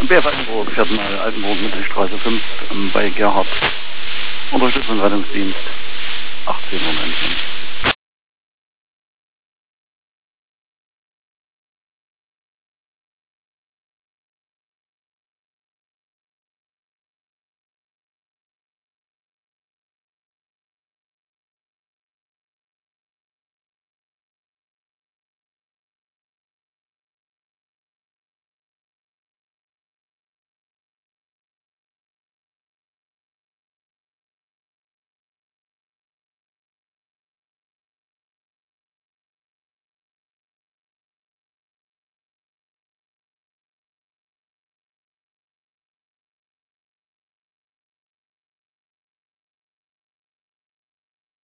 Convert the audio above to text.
BF Altenburg, fährt mal Altenburg Mittelstraße 5 bei Gerhard. Unterstützung Rettungsdienst 18:19 Uhr.